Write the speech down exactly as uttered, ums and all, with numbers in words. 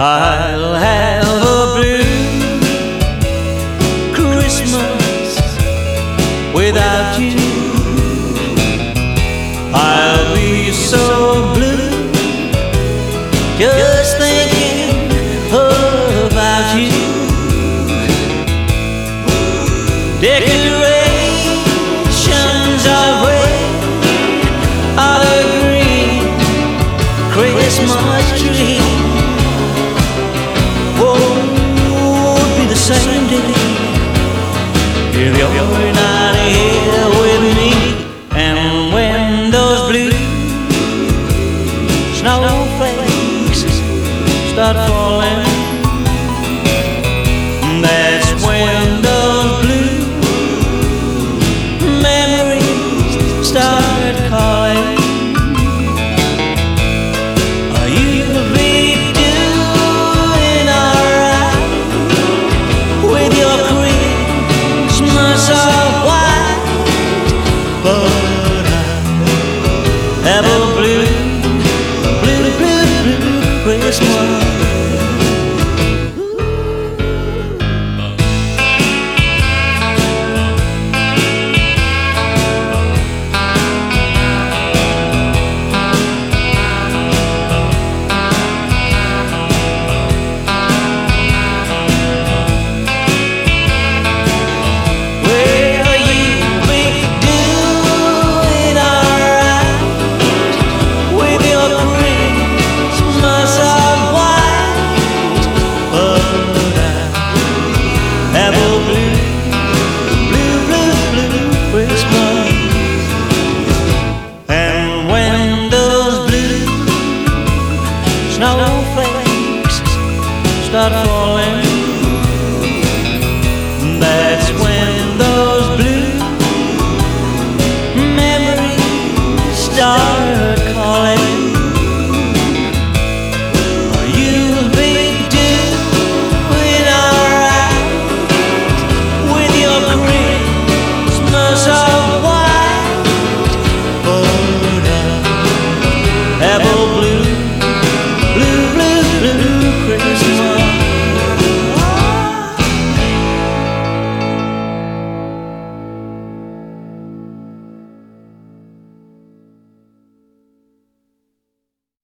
I'll have a blue Christmas without you. I'll be so blue just thinking about you. Decorations of red are the green Christmas tree. Won't be the same day if you're not here with me. And when those blue snowflakes start falling, that's when those blue memories start calling. You'll be doing alright with your Christmas of white, but I have a blue, blue, blue, blue Christmas. Snowflakes start falling,